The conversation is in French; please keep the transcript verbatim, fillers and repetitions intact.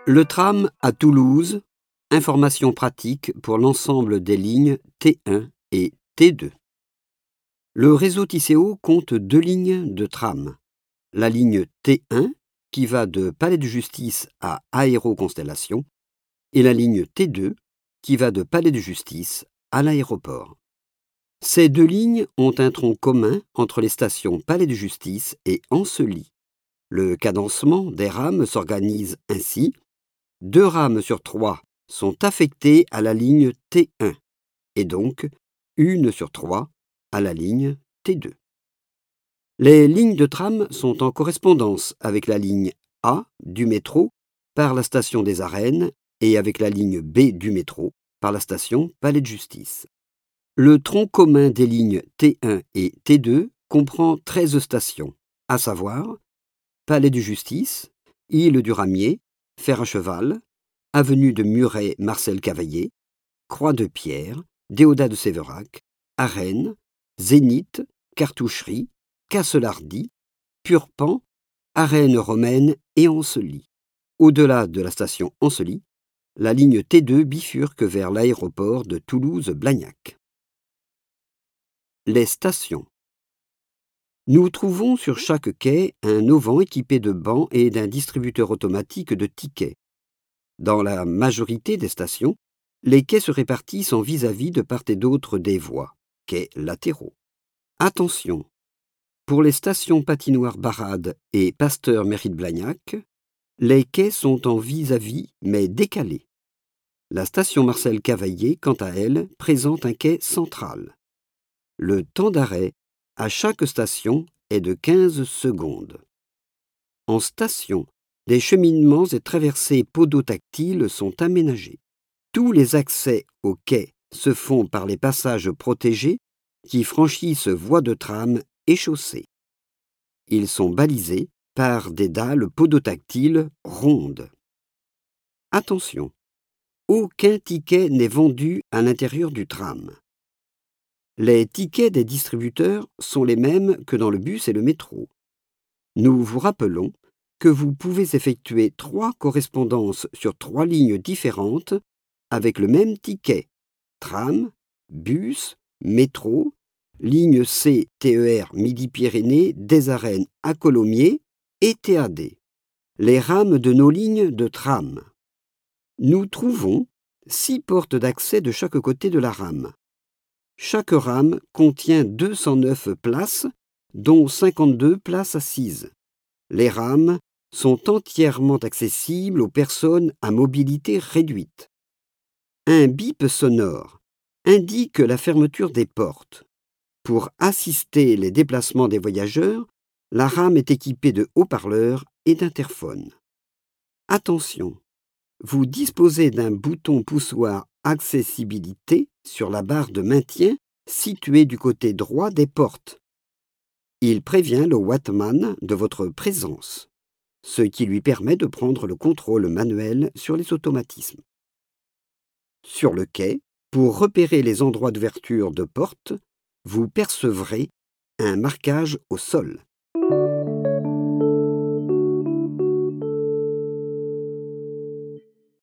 Le tram à Toulouse, information pratique pour l'ensemble des lignes T un et T deux. Le réseau Tisséo compte deux lignes de tram. La ligne T un, qui va de Palais de Justice à Aéro-Constellation, et la ligne T deux, qui va de Palais de Justice à l'aéroport. Ces deux lignes ont un tronc commun entre les stations Palais de Justice et Ancelis. Le cadencement des rames s'organise ainsi. Deux rames sur trois sont affectées à la ligne T un et donc une sur trois à la ligne T deux. Les lignes de tram sont en correspondance avec la ligne A du métro par la station des Arènes et avec la ligne B du métro par la station Palais de Justice. Le tronc commun des lignes T un et T deux comprend treize stations, à savoir Palais de Justice, Île du Ramier, Fer à Cheval, Avenue de Muret-Marcel Cavaillé, Croix-de-Pierre, Déodat de Sévérac, Arènes, Zénith, Cartoucherie, Casselardy, Purpan, Arènes romaine et Ancelis. Au-delà de la station Ancelis, la ligne T deux bifurque vers l'aéroport de Toulouse-Blagnac. Les stations. Nous trouvons sur chaque quai un auvent équipé de bancs et d'un distributeur automatique de tickets. Dans la majorité des stations, les quais se répartissent en vis-à-vis de part et d'autre des voies, quais latéraux. Attention! Pour les stations Patinoire Barade et Pasteur Mairie de Blagnac, les quais sont en vis-à-vis mais décalés. La station Marcel Cavaillé, quant à elle, présente un quai central. Le temps d'arrêt à chaque station est de quinze secondes. En station, des cheminements et traversées podotactiles sont aménagés. Tous les accès aux quais se font par les passages protégés qui franchissent voies de tram et chaussées. Ils sont balisés par des dalles podotactiles rondes. Attention, aucun ticket n'est vendu à l'intérieur du tram. Les tickets des distributeurs sont les mêmes que dans le bus et le métro. Nous vous rappelons que vous pouvez effectuer trois correspondances sur trois lignes différentes avec le même ticket: tram, bus, métro, ligne C T E R Midi-Pyrénées des Arènes à Colomiers et T A D. Les rames de nos lignes de tram. Nous trouvons six portes d'accès de chaque côté de la rame. Chaque rame contient deux cent neuf places, dont cinquante-deux places assises. Les rames sont entièrement accessibles aux personnes à mobilité réduite. Un bip sonore indique la fermeture des portes. Pour assister les déplacements des voyageurs, la rame est équipée de haut-parleurs et d'interphones. Attention, vous disposez d'un bouton poussoir accessibilité sur la barre de maintien située du côté droit des portes. Il prévient le Wattman de votre présence, ce qui lui permet de prendre le contrôle manuel sur les automatismes. Sur le quai, pour repérer les endroits d'ouverture de portes, vous percevrez un marquage au sol.